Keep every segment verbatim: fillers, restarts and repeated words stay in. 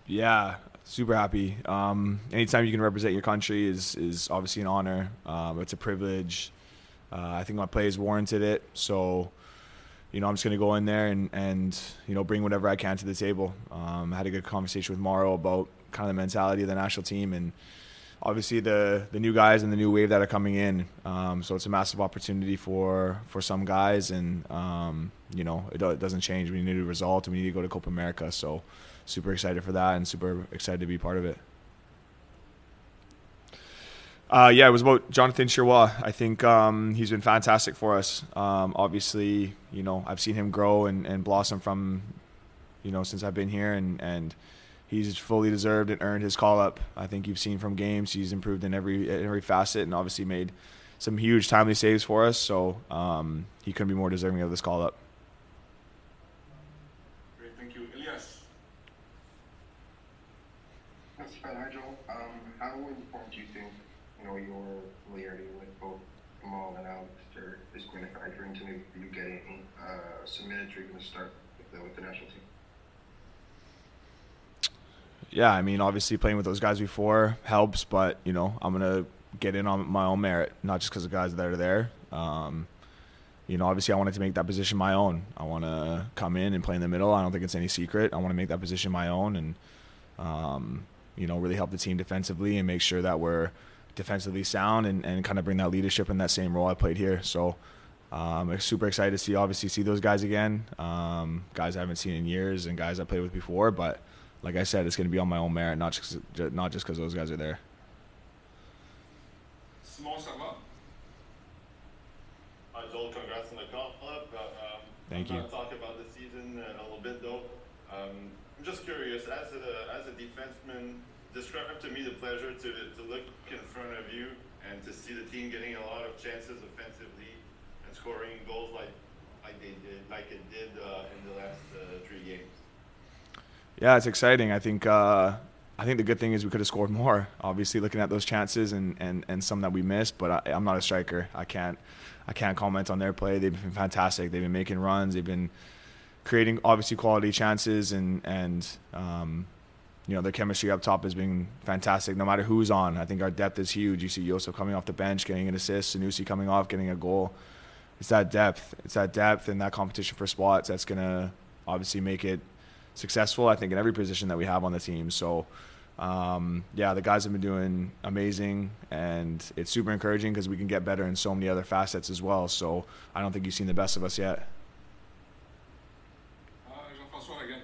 Yeah, super happy. Um, anytime you can represent your country is is obviously an honor. Um, it's a privilege. Uh, I think my plays warranted it. So, you know, I'm just going to go in there and, and, you know, bring whatever I can to the table. Um, I had a good conversation with Mauro about kind of the mentality of the national team and obviously the, the new guys and the new wave that are coming in. Um, so it's a massive opportunity for, for some guys. And, um, you know, it, it doesn't change. We need a result and we need to go to Copa America. So super excited for that and super excited to be part of it. Uh, yeah, it was about Jonathan Chirwa. I think um, he's been fantastic for us. Um, obviously, you know, I've seen him grow and, and blossom from, you know, since I've been here, and, and he's fully deserved and earned his call up. I think you've seen from games he's improved in every in every facet, and obviously made some huge timely saves for us. So um, he couldn't be more deserving of this call up. Great, thank you, Elias. That's fine, hi Joel. Um, how important do you think, you know, your familiarity with both Kamal and Alistair is going to factor into you getting uh, submitted or going to start with the, with the national team? Yeah, I mean, obviously playing with those guys before helps, but, you know, I'm going to get in on my own merit, not just because the guys that are there. Um, you know, obviously I wanted to make that position my own. I want to come in and play in the middle. I don't think it's any secret. I want to make that position my own and, um, you know, really help the team defensively and make sure that we're defensively sound and, and kind of bring that leadership in that same role I played here. So um, I'm super excited to see, obviously, see those guys again, um, guys I haven't seen in years and guys I played with before. But like I said, it's going to be on my own merit, not just not just because those guys are there. Simon, ça va? Hi, Joel. Congrats on the call-up. Um, Thank I'm you. going to talk about the season a little bit, though. Um, I'm just curious, as a as a defenseman, describe to me the pleasure to to look in front of you and to see the team getting a lot of chances offensively and scoring goals like like they did, like it did uh, in the last uh, three games. Yeah, it's exciting. I think uh, I think the good thing is we could have scored more. Obviously, looking at those chances and, and, and some that we missed, but I, I'm not a striker. I can't I can't comment on their play. They've been fantastic. They've been making runs. They've been creating obviously quality chances, and and um, you know, their chemistry up top has been fantastic. No matter who's on, I think our depth is huge. You see Yosef coming off the bench, getting an assist. Sanusi coming off, getting a goal. It's that depth. It's that depth and that competition for spots that's gonna obviously make it successful, I think, in every position that we have on the team. So, um, yeah, the guys have been doing amazing, and it's super encouraging because we can get better in so many other facets as well. So I don't think you've seen the best of us yet. Uh, Jean-François again.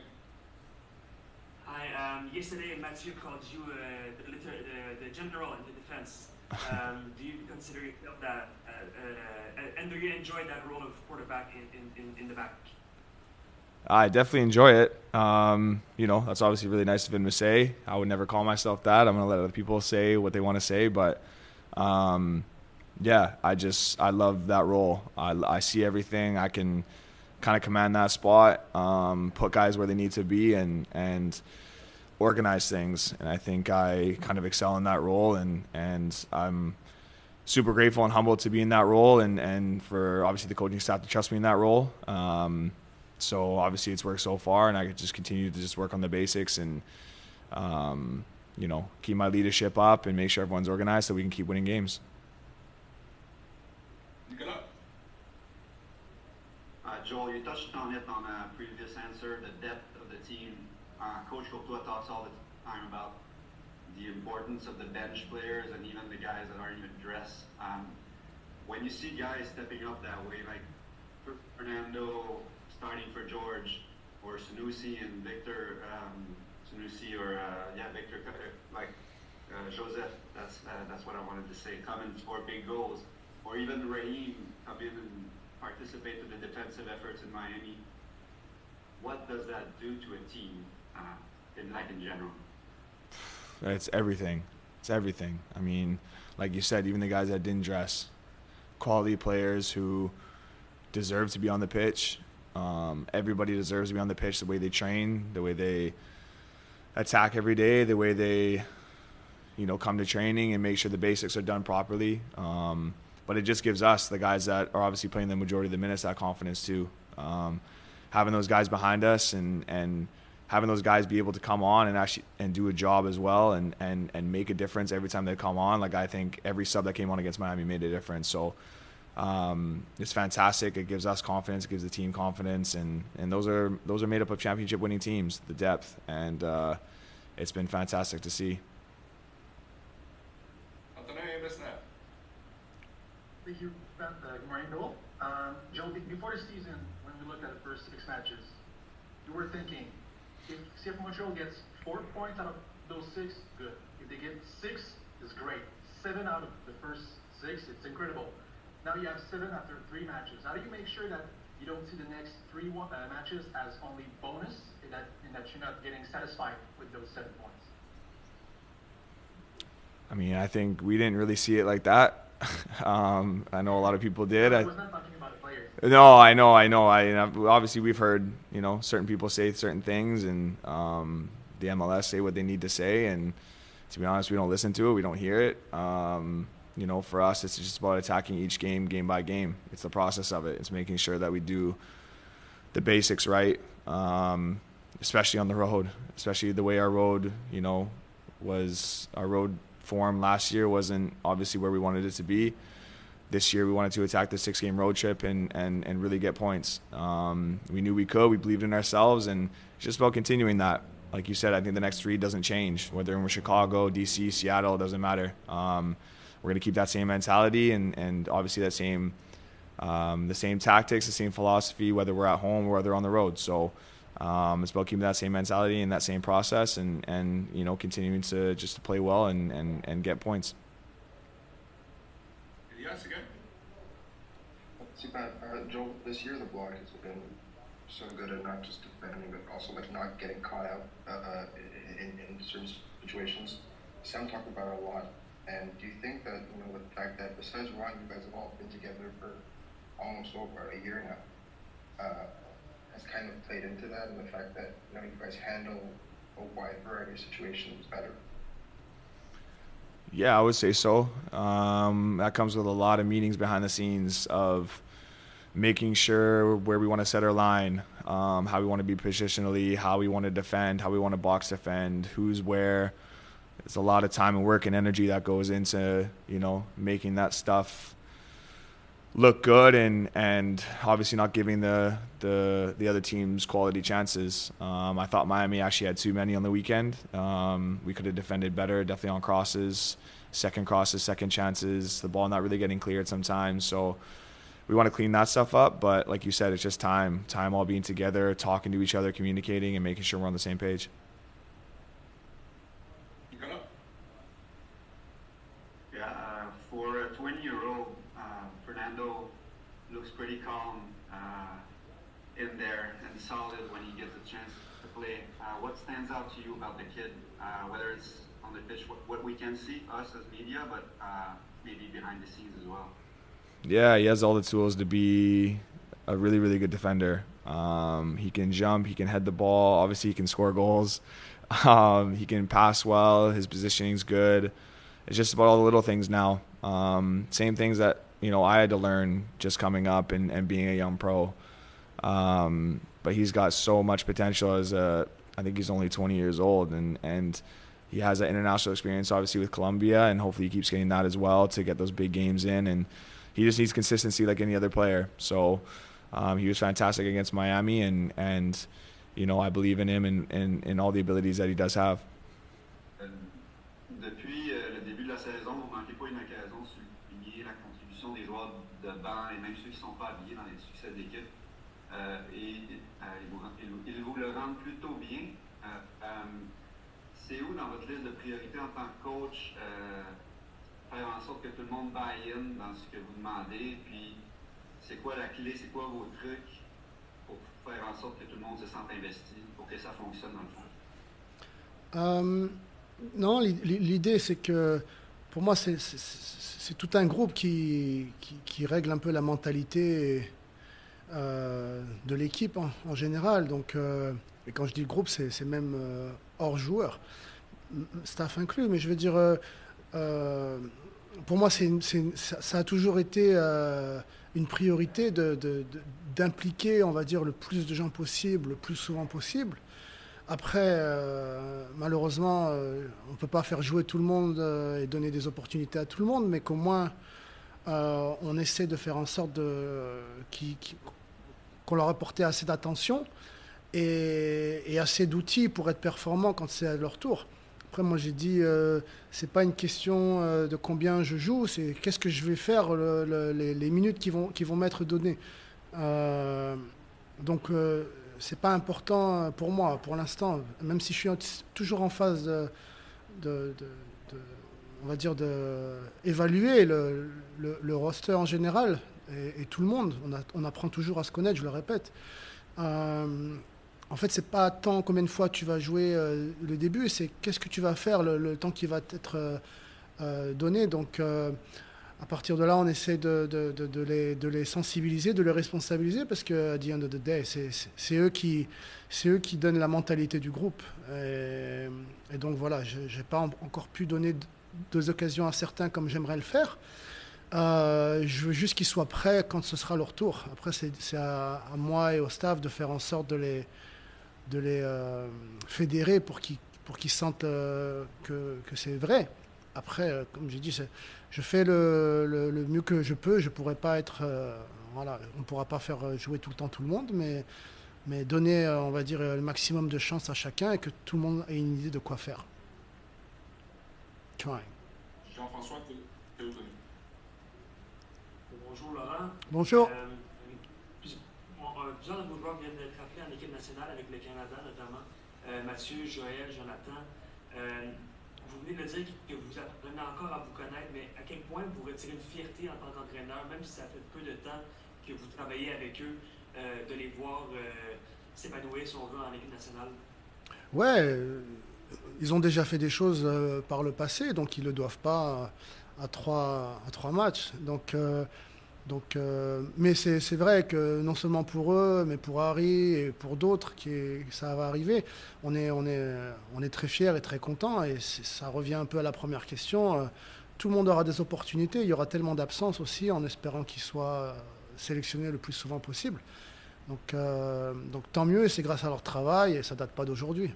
Hi, um, yesterday Mathieu called you uh, the, the, the general in the defense. Um, do you consider yourself that, uh, uh, and do you enjoy that role of quarterback in, in, in, in the back? I definitely enjoy it. Um, you know, that's obviously really nice of him to say. I would never call myself that. I'm going to let other people say what they want to say. But, um, yeah, I just I love that role. I, I see everything. I can kind of command that spot, um, put guys where they need to be, and and organize things. And I think I kind of excel in that role. And, and I'm super grateful and humbled to be in that role, and, and for obviously the coaching staff to trust me in that role. Um, So obviously it's worked so far, and I could just continue to just work on the basics and, um, you know, keep my leadership up and make sure everyone's organized so we can keep winning games. Nicolas? Uh, Joel, you touched on it on a previous answer, the depth of the team. Uh, Coach Courtois talks all the time about the importance of the bench players and even the guys that aren't even dressed. Um, when you see guys stepping up that way, like Fernando starting for George, or Sanusi and Victor, um, Sanusi or uh, yeah, Victor, like uh, Joseph. That's uh, that's what I wanted to say. Come and score big goals, or even Raheem come in and participate in the defensive efforts in Miami. What does that do to a team, uh, in like in general? It's everything. It's everything. I mean, like you said, even the guys that didn't dress, quality players who deserve to be on the pitch. Um, everybody deserves to be on the pitch the way they train, the way they attack every day, the way they, you know, come to training and make sure the basics are done properly. Um, but it just gives us, the guys that are obviously playing the majority of the minutes, that confidence too. Um, having those guys behind us and, and having those guys be able to come on and actually and do a job as well and, and, and make a difference every time they come on. Like, I think every sub that came on against Miami made a difference. So um, it's fantastic. It gives us confidence. It gives the team confidence. And, and those are those are made up of championship winning teams, the depth. And uh, it's been fantastic to see. Anthony Besnard. Thank you, uh, good morning, Bill. Um, Joe, before the season, when we looked at the first six matches, you were thinking, if C F Montreal gets four points out of those six, good. If they get six, it's great. Seven out of the first six, it's incredible. Now you have seven after three matches. How do you make sure that you don't see the next three uh, matches as only bonus, and that, and that you're not getting satisfied with those seven points? I mean, I think we didn't really see it like that. um, I know a lot of people did. I I was not talking about the players. No, I know, I know. I obviously we've heard, you know, certain people say certain things, and um, the M L S say what they need to say. And to be honest, we don't listen to it. We don't hear it. Um, you know, for us, it's just about attacking each game, game by game. It's the process of it. It's making sure that we do the basics right, um, especially on the road. Especially the way our road, you know, was our road form last year wasn't obviously where we wanted it to be. This year we wanted to attack the six-game road trip and, and, and really get points. Um, we knew we could. We believed in ourselves, and it's just about continuing that. Like you said, I think the next three doesn't change. Whether we're Chicago, D C, Seattle, it doesn't matter. Um, we're going to keep that same mentality and, and obviously that same um, the same tactics, the same philosophy, whether we're at home or whether on the road. So um, it's about keeping that same mentality and that same process and, and you know, continuing to just to play well and, and, and get points. Elias again. Super. Uh, Joel, this year the block has been so good at not just defending, but also like not getting caught out uh, in, in certain situations. Sam talked about it a lot. And do you think that, you know, the fact that besides Ron, you guys have all been together for almost over a year now, uh, has kind of played into that, and the fact that, you know, you guys handle a wide variety of situations better? Yeah, I would say so. Um, that comes with a lot of meetings behind the scenes of making sure where we want to set our line, um, how we want to be positionally, how we want to defend, how we want to box defend, who's where. It's a lot of time and work and energy that goes into, you know, making that stuff look good and, and obviously not giving the, the the other teams quality chances. Um, I thought Miami actually had too many on the weekend. Um, we could have defended better, definitely on crosses, second crosses, second chances, the ball not really getting cleared sometimes. So we want to clean that stuff up. But like you said, it's just time, time all being together, talking to each other, communicating, and making sure we're on the same page. Yeah, uh, for a twenty-year-old, uh, Fernando looks pretty calm uh, in there and solid when he gets a chance to play. Uh, what stands out to you about the kid, uh, whether it's on the pitch, what, what we can see, us as media, but uh, maybe behind the scenes as well? Yeah, he has all the tools to be a really, really good defender. Um, he can jump, he can head the ball, obviously he can score goals. Um, he can pass well, his positioning's good. It's just about all the little things now. Um, same things that, you know, I had to learn just coming up and, and being a young pro. Um, but he's got so much potential as a, I think he's only twenty years old, and, and he has that international experience obviously with Colombia, and hopefully he keeps getting that as well to get those big games in. And he just needs consistency like any other player. So um, he was fantastic against Miami, and, and you know, I believe in him and, and, and all the abilities that he does have. Depuis euh, le début de la saison, vous ne manquez pas une occasion de souligner la contribution des joueurs de banc et même ceux qui ne sont pas habillés dans les succès de l'équipe. Euh, et euh, ils, vous, ils, ils vous le rendent plutôt bien. Euh, euh, c'est où dans votre liste de priorités en tant que coach euh, faire en sorte que tout le monde buy in dans ce que vous demandez? Puis c'est quoi la clé, c'est quoi vos trucs pour faire en sorte que tout le monde se sente investi, pour que ça fonctionne dans le fond? Um... Non, l'idée c'est que pour moi c'est, c'est, c'est tout un groupe qui, qui, qui règle un peu la mentalité euh, de l'équipe en, en général. Donc, euh, et quand je dis groupe, c'est, c'est même euh, hors joueur, staff inclus. Mais je veux dire, euh, euh, pour moi c'est, c'est, ça a toujours été euh, une priorité de, de, de, d'impliquer, on va dire, le plus de gens possible, le plus souvent possible. Après, euh, malheureusement, euh, on ne peut pas faire jouer tout le monde euh, et donner des opportunités à tout le monde, mais qu'au moins, euh, on essaie de faire en sorte de, qui, qui, qu'on leur apporte assez d'attention et, et assez d'outils pour être performants quand c'est à leur tour. Après, moi, j'ai dit, euh, c'est pas une question euh, de combien je joue, c'est qu'est-ce que je vais faire le, le, les, les minutes qui vont, qui vont m'être données. Euh, donc, euh, c'est pas important pour moi, pour l'instant, même si je suis toujours en phase de, de, de, de on va dire, d'évaluer le, le, le roster en général et, et tout le monde. On, a, on apprend toujours à se connaître, je le répète. Euh, En fait, c'est pas tant combien de fois tu vas jouer euh, le début, c'est qu'est-ce que tu vas faire le, le temps qui va t'être euh, euh, donné. Donc, euh, à partir de là, on essaie de, de, de, de, les, de les sensibiliser, de les responsabiliser, parce que à the end of the day, c'est, c'est, c'est eux qui, c'est eux qui donnent la mentalité du groupe. Et, et donc voilà, je n'ai pas en, encore pu donner deux occasions à certains comme j'aimerais le faire. Euh, je veux juste qu'ils soient prêts quand ce sera leur tour. Après, c'est, c'est à, à moi et au staff de faire en sorte de les de les euh, fédérer pour qu'ils, pour qu'ils sentent euh, que, que c'est vrai. Après, euh, comme j'ai dit, c'est, je fais le, le, le mieux que je peux. Je pourrais pas être... Euh, voilà, on ne pourra pas faire jouer tout le temps tout le monde, mais, mais donner, euh, on va dire, le maximum de chance à chacun et que tout le monde ait une idée de quoi faire. Try. Jean-François Théotoni. Bonjour Laurent. Bonjour. Euh, Plusieurs de vos joueurs viennent d'être appelés en équipe nationale avec le Canada notamment. Euh, Mathieu, Joël, Jonathan. Euh, vous venez de dire que vous apprenez encore à vous connaître, mais à quel point vous retirez une fierté en tant qu'entraîneur, même si ça fait peu de temps que vous travaillez avec eux, euh, de les voir euh, s'épanouir, si on veut, en équipe nationale? Ouais, euh, ils ont déjà fait des choses euh, par le passé, donc ils ne le doivent pas à trois, à trois matchs. Donc... Euh, Donc, euh, mais c'est, c'est vrai que non seulement pour eux, mais pour Harry et pour d'autres, qui est, ça va arriver, on est, on est, on est très fiers et très contents. Et ça revient un peu à la première question. Euh, tout le monde aura des opportunités. Il y aura tellement d'absences aussi, en espérant qu'ils soient sélectionnés le plus souvent possible. Donc, euh, donc tant mieux, et c'est grâce à leur travail, et ça ne date pas d'aujourd'hui.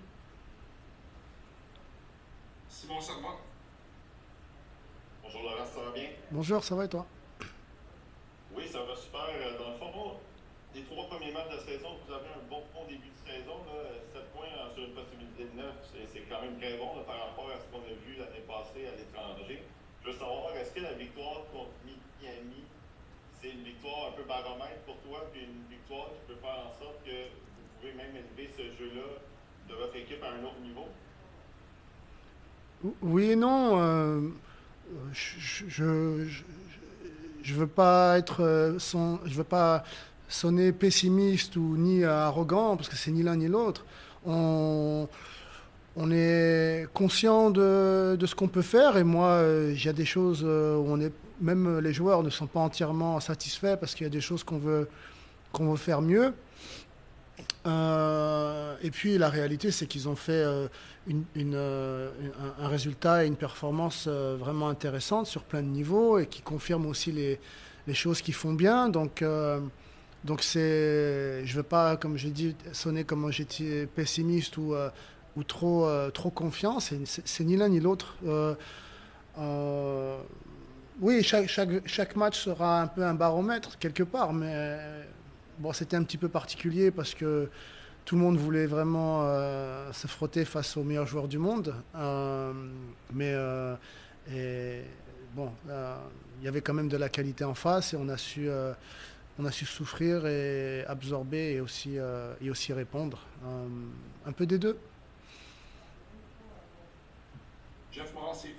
Simon Servat. Bonjour Laurent, ça va bien? Bonjour, ça va et toi? Oui, ça va super. Dans le fond, les trois premiers matchs de la saison, vous avez un bon, bon début de saison. sept points sur une possibilité de neuf, c'est, c'est quand même très bon là, par rapport à ce qu'on a vu l'année passée à l'étranger. Je veux savoir, est-ce que la victoire contre Miami, c'est une victoire un peu baromètre pour toi, puis une victoire qui peut faire en sorte que vous pouvez même élever ce jeu-là de votre équipe à un autre niveau? Oui et non. Euh, je... je, je Je veux pas être son, je veux pas sonner pessimiste ou ni arrogant parce que c'est ni l'un ni l'autre. On, on est conscient de, de ce qu'on peut faire et moi il y a des choses où on est, même les joueurs ne sont pas entièrement satisfaits parce qu'il y a des choses qu'on veut qu'on veut faire mieux. Euh, et puis la réalité c'est qu'ils ont fait euh, une, une, euh, un, un résultat et une performance euh, vraiment intéressante sur plein de niveaux et qui confirme aussi les, les choses qu'ils font bien. Donc, euh, donc c'est, je ne veux pas, comme j'ai dit, sonner comme j'étais pessimiste ou, euh, ou trop, euh, trop confiant. C'est, c'est, c'est ni l'un ni l'autre. Euh, euh, oui, chaque, chaque, chaque match sera un peu un baromètre quelque part, mais bon, c'était un petit peu particulier parce que tout le monde voulait vraiment euh, se frotter face aux meilleurs joueurs du monde. Euh, mais euh, et, bon, euh, il y avait quand même de la qualité en face et on a su, euh, on a su souffrir et absorber et aussi, euh, et aussi répondre. Euh, un peu des deux. Jeff Morancy.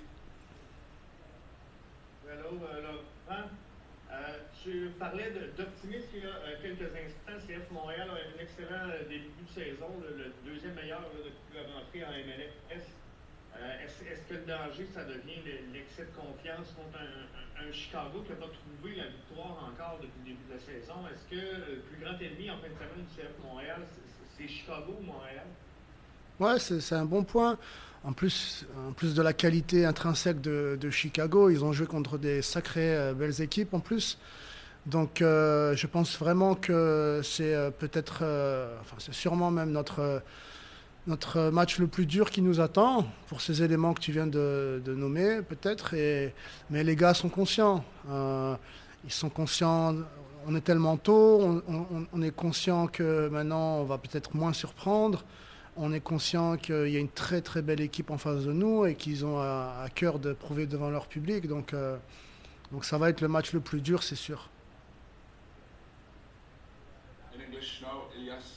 Hello, euh, Laurent. Euh, tu parlais de, d'optimisme il y a euh, quelques instants. C F Montréal a un excellent euh, début de saison, le, le deuxième meilleur là, depuis la rentrée en M L S. Euh, est-ce, est-ce que le danger, ça devient le, l'excès de confiance contre un, un, un Chicago qui n'a pas trouvé la victoire encore depuis le début de la saison? Est-ce que le plus grand ennemi en fin de semaine du C F Montréal, c'est, c'est Chicago ou Montréal? Ouais, c'est, c'est un bon point. En plus, en plus de la qualité intrinsèque de, de Chicago, ils ont joué contre des sacrées euh, belles équipes en plus. Donc euh, je pense vraiment que c'est euh, peut-être, euh, enfin c'est sûrement même notre, notre match le plus dur qui nous attend, pour ces éléments que tu viens de, de nommer, peut-être. Et, mais les gars sont conscients. Euh, ils sont conscients, on est tellement tôt, on, on, on est conscient que maintenant, on va peut-être moins surprendre. On est conscient qu'il y a une très, très belle équipe en face de nous et qu'ils ont à, à cœur de prouver devant leur public. Donc, euh, donc ça va être le match le plus dur, c'est sûr. In English now, Elias.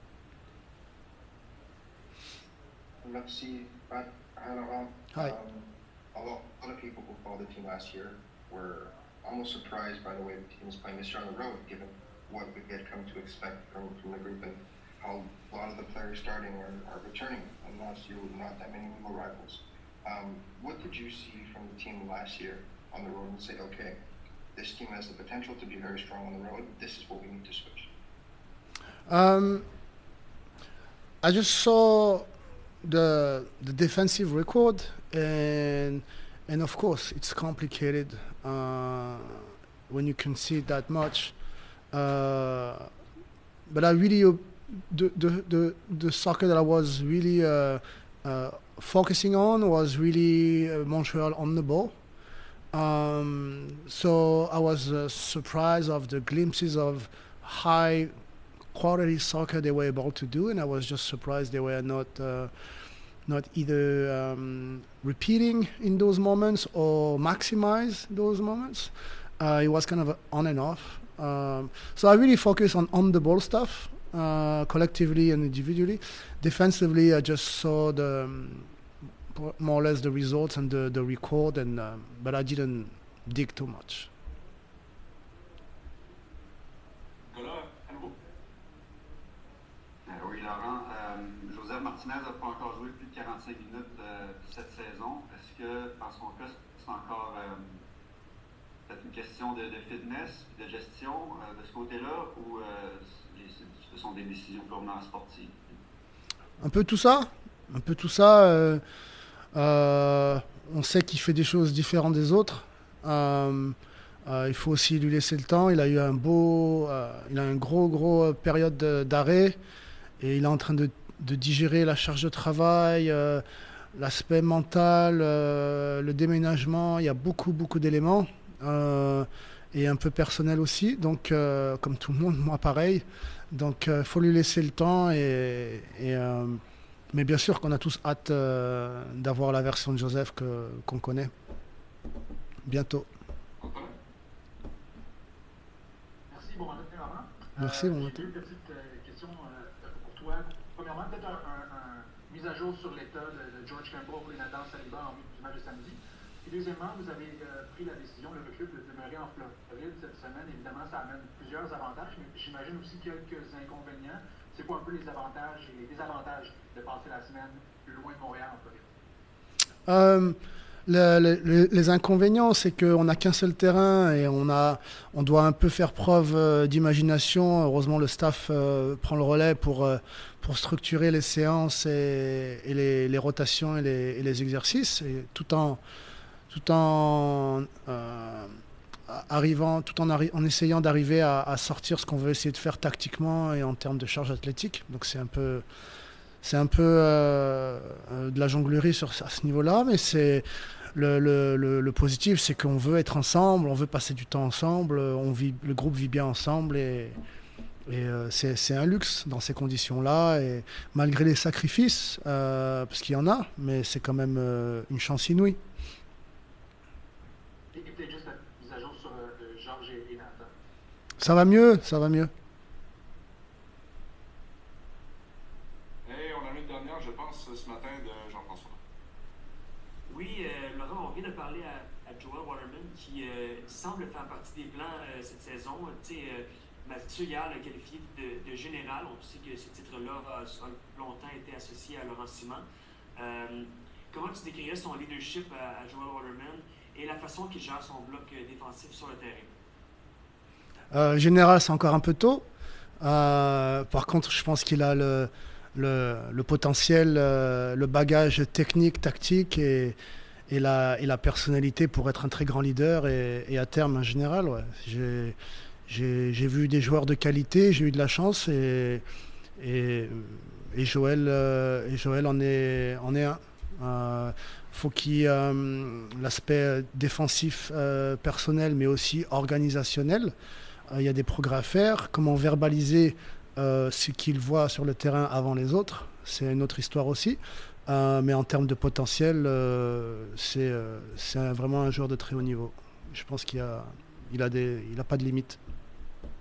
Merci, Pat, Laurent. Hi. Um, a lot, a lot of people who followed the team last year were almost surprised by the way the team is playing this year on the road, given what we had come to expect from, from the group and how a lot of the players starting are, are returning. And last year with not that many legal rivals. Um, what did you see from the team last year on the road and say, okay, this team has the potential to be very strong on the road. This is what we need to switch. Um, I just saw the the defensive record, and and of course it's complicated uh, when you concede that much. Uh, but I really uh, the, the the the soccer that I was really uh, uh, focusing on was really uh, Montreal on the ball. Um, so I was uh, surprised of the glimpses of high quality soccer they were able to do, and I was just surprised they were not uh, not either um, repeating in those moments or maximize those moments. Uh, it was kind of on and off. Um, so I really focus on on the ball stuff, uh, collectively and individually. Defensively, I just saw the um, more or less the results and the, the record, and uh, but I didn't dig too much. Euh, oui, Laurent. Euh, Joseph Martinez n'a pas encore joué plus de quarante-cinq minutes euh, cette saison. Est-ce que, dans son cas, c'est encore euh, peut-être une question de, de fitness, de gestion euh, de ce côté-là, ou euh, les, ce sont des décisions purement sportives? Un peu tout ça. Un peu tout ça. Euh, euh, on sait qu'il fait des choses différentes des autres. Euh, euh, il faut aussi lui laisser le temps. Il a eu un beau, euh, il a une gros, gros période d'arrêt. Et il est en train de, de digérer la charge de travail, euh, l'aspect mental, euh, le déménagement. Il y a beaucoup, beaucoup d'éléments. Euh, et un peu personnel aussi. Donc, euh, comme tout le monde, moi pareil. Donc, il euh, faut lui laisser le temps. Et, et, euh, mais bien sûr qu'on a tous hâte euh, d'avoir la version de Joseph que, qu'on connaît. Bientôt. Merci, bon matin, Laurent. Merci, bon matin. J'ai deux petites euh, questions euh, pour toi. Premièrement, peut-être un, un, un mise à jour sur l'état de, de George Campbell et Nathan Saliba en vue du match de samedi. Et deuxièmement, vous avez euh, pris la décision, le recul, de demeurer en Floride cette semaine. Évidemment, ça amène plusieurs avantages, mais j'imagine aussi quelques inconvénients. C'est quoi un peu les avantages et les désavantages de passer la semaine plus loin de Montréal en Floride? Euh, le, le, les inconvénients, c'est qu'on n'a qu'un seul terrain et on, a, on doit un peu faire preuve euh, d'imagination. Heureusement, le staff euh, prend le relais pour, euh, pour structurer les séances et, et les, les rotations et les, et les exercices, et tout en, tout en euh, arrivant, tout en, arri- en essayant d'arriver à, à sortir ce qu'on veut essayer de faire tactiquement et en termes de charge athlétique. Donc c'est un peu... C'est un peu euh, de la jonglerie sur, à ce niveau-là, mais c'est le, le, le, le positif, c'est qu'on veut être ensemble, on veut passer du temps ensemble, on vit, le groupe vit bien ensemble, et, et euh, c'est, c'est un luxe dans ces conditions-là, et malgré les sacrifices, euh, parce qu'il y en a, mais c'est quand même euh, une chance inouïe. Et peut-être juste la mise à jour sur euh, Georges et, et Nathan. Ça va mieux, ça va mieux. Je pense ce matin de Jean-François. Oui, euh, Laurent, on vient de parler à, à Joel Waterman qui euh, semble faire partie des plans euh, cette saison. Tu sais, euh, Mathieu hier l'a qualifié de, de général. On sait que ce titre-là a, a longtemps été associé à Laurent Simon. Euh, comment tu décrirais son leadership à, à Joel Waterman et la façon qu'il gère son bloc euh, défensif sur le terrain? Euh, général, c'est encore un peu tôt. Euh, par contre, je pense qu'il a le... Le, le potentiel, euh, le bagage technique, tactique et, et, la, et la personnalité pour être un très grand leader et, et à terme un général. Ouais. J'ai, j'ai, j'ai vu des joueurs de qualité, j'ai eu de la chance et, et et Joël, euh, et Joël en est, en est un. Euh, faut qu'il y ait euh, l'aspect défensif euh, personnel, mais aussi organisationnel. Euh, il y a des progrès à faire. Comment verbaliser euh, ce qu'il voit sur le terrain avant les autres, c'est une autre histoire aussi. Euh, mais en termes de potentiel, euh, c'est, euh, c'est un- vraiment un joueur de très haut niveau. Je pense qu'il a, il a des, il a pas de limite.